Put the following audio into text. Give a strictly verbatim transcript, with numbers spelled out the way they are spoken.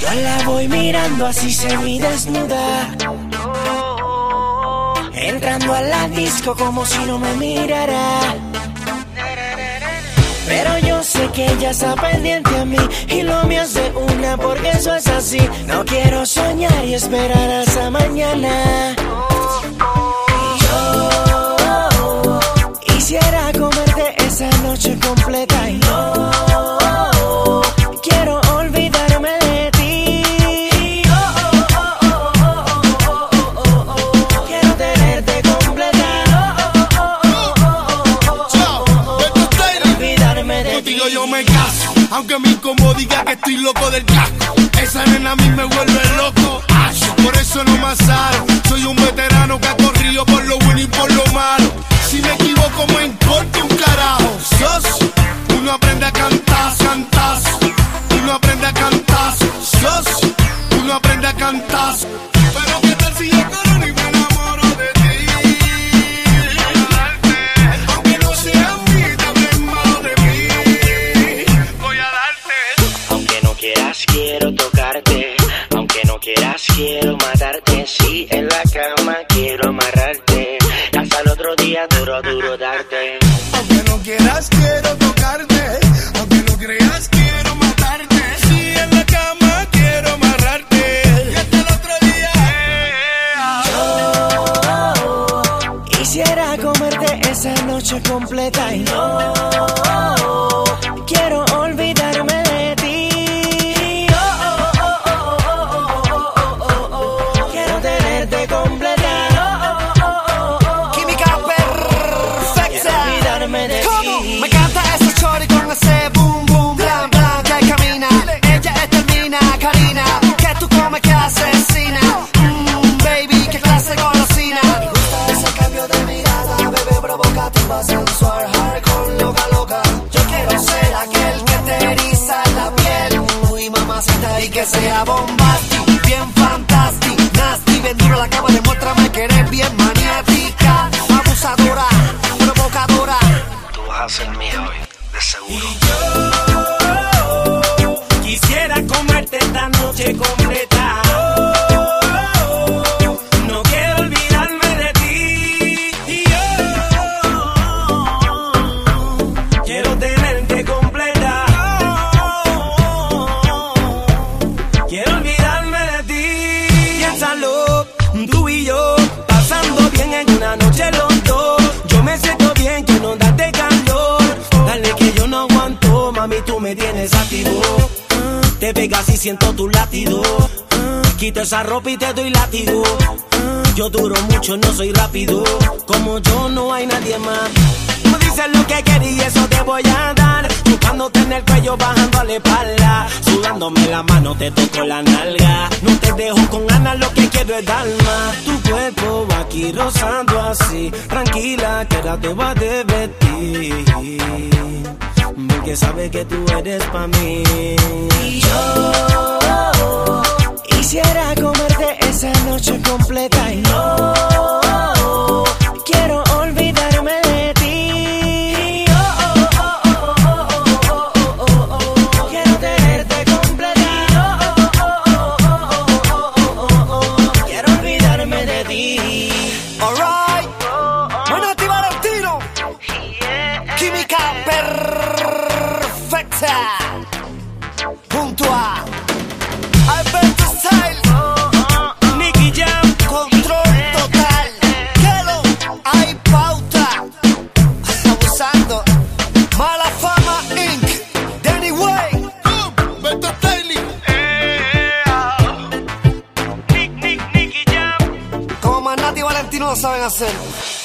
Yo la voy mirando así semidesnuda, entrando a la disco como si no me mirara. Pero yo sé que ella está pendiente a mí y lo mío es de una porque eso es así. No quiero soñar y esperar hasta mañana. Yo quisiera comerte esa noche completa y no quiero olvidarme de ti. Quiero tenerte completa. Olvidarme de ti. Contigo yo me caso, aunque mi combo diga que estoy loco del casco. Esa nena a mí me vuelve loco, por eso no me asaro. Soy un veterano que ha corrido por lo bueno y por lo malo. Si me equivoco me importa un carajo. Sos, uno aprende a cantar, cantar. Uno aprende a cantar. Sos, uno aprende a cantar. Pero qué tal si yo corro y me enamoro de ti. Aunque no sea mí, también malo de mí. Voy a darte. Aunque no quieras quiero tocarte, aunque no quieras quiero matarte. Si en la cama quiero amarrarte, hasta el otro día duro, duro darte. Aunque no quieras quiero tocarte, aunque no creas quiero matarte. Si en la cama quiero amarrarte, y hasta el otro día. Yo quisiera comerte esa noche completa y no quiero olvidarme de ti. Quiero tenerte completa. Química perfecta. Olvidarme de ti. Me encanta ese chori con ese boom boom blan blan que camina. Ella es termina, Karina, que tú comes que asesina. Mmm, baby, qué clase de golosina. Me gusta ese cambio de mirada, bebé provocativa, sensual, hardcore, loca loca. Yo quiero ser aquel que te eriza la piel, muy mamacita y que sea bombastic, bien fantastic, nasty, bien duro la cama, demuéstrame que eres bien maniática, abusadora, provocadora. Tú vas a ser mía hoy, de seguro. Yo quisiera comerte esta noche completa. No quiero olvidarme de ti. Yo quiero tenerte completa. Quiero olvidarme de ti. Piénsalo, tú y yo, pasando bien en una noche los dos. Yo me siento bien, que no darte calor. Dale que yo no aguanto, mami, tú me tienes activo. Te pegas y siento tu latido. Quito esa ropa y te doy látigo. Yo duro mucho, no soy rápido. Como yo no hay nadie más. Tú dices lo que querías, eso te voy a dar. Chupándote en el cuello, bajando a la espalda. Sudándome la mano, te toco la nalga. No te dejo con ganas, lo que quiero es dar más. Tu cuerpo va aquí rozando así. Tranquila, que ahora te va a divertir. Porque sabe que tú eres pa' mí. Y yo quisiera comerte esa noche completa y no quiero olvidarme de ti. Quiero tenerte completa. Quiero olvidarme de ti. Alright, Manati Valentino, química perfecta, junto a Alberto Style, Nicky Jam, control total, Kelo, hay pauta, abusando, Mala Fama incorporated, Danny Way, Beto Staley. Nick, Nick, Nicky Jam. como Manati Valentino lo saben hacer.